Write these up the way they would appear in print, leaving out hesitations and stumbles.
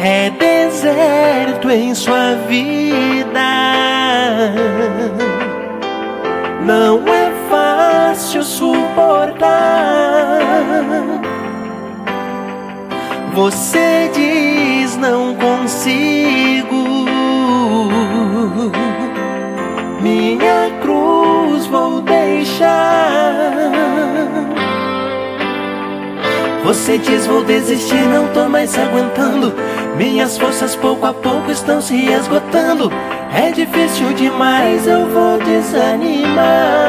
é deserto em sua vida. Não é fácil suportar. Você diz não consigo, minha cruz vou deixar. Você diz vou desistir, não tô mais aguentando, minhas forças pouco a pouco estão se esgotando. É difícil demais, eu vou desanimar.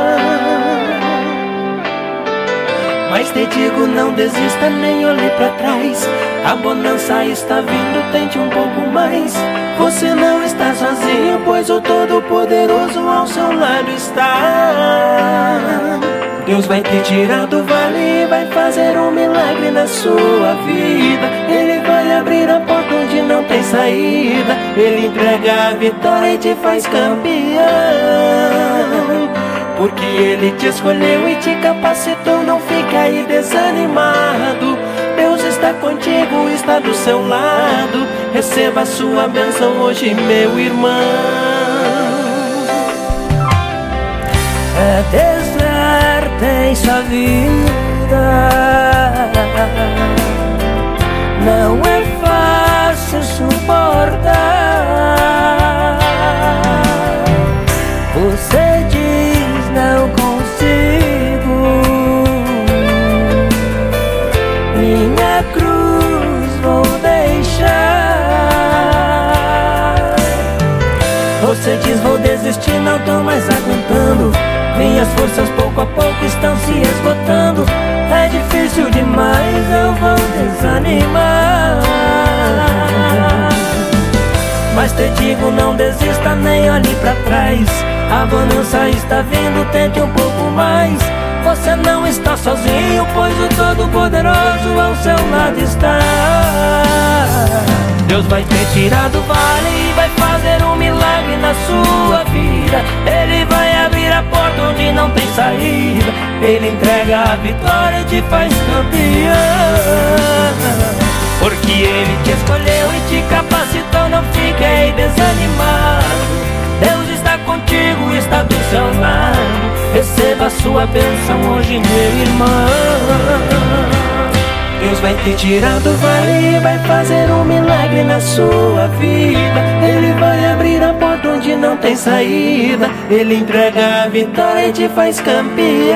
Mas te digo, não desista, nem olhe pra trás. A bonança está vindo, tente um pouco mais. Você não está sozinho, pois o Todo-Poderoso ao seu lado está. Deus vai te tirar do vale e vai fazer um milagre na sua vida. Ele vai abrir a porta onde não tem saída. Ele entrega a vitória e te faz campeão. Porque Ele te escolheu e te capacitou, não fica aí desanimado. Deus está contigo, está do seu lado. Receba a sua bênção hoje, meu irmão. É deserto em sua vida, não é fácil suportar. Você diz não consigo, minha cruz vou deixar. Você diz vou desistir, não tô mais aguentando, minhas forças pouco a pouco estão se esgotando. É difícil demais, eu vou desanimar. Mas te digo, não desista, nem olhe pra trás. A bonança está vindo, tente um pouco mais. Você não está sozinho, pois o Todo-Poderoso ao seu lado está. Deus vai te tirar do vale e vai fazer um milagre na sua vida. Ele vai abrir a porta onde não tem saída. Ele entrega a vitória e te faz campeão. Porque Ele te escolheu e te capacitou, não fique aí desanimado. Deus está contigo, está do seu lado. Receba a sua bênção hoje, meu irmão. Deus vai te tirar do vale e vai fazer um milagre na sua vida. Ele vai abrir a porta onde não tem saída. Ele entrega a vitória e te faz campeão.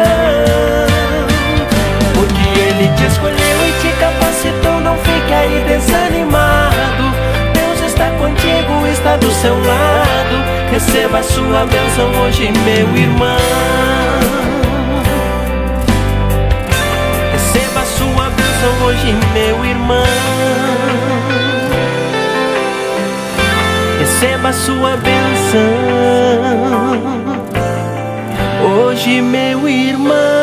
Porque Ele te escolheu e te capacitou, não fique aí desanimado. Deus está contigo, está do seu lado. Receba a sua bênção hoje, meu irmão. Receba a sua bênção hoje, meu irmão. Receba a sua bênção hoje, meu irmão.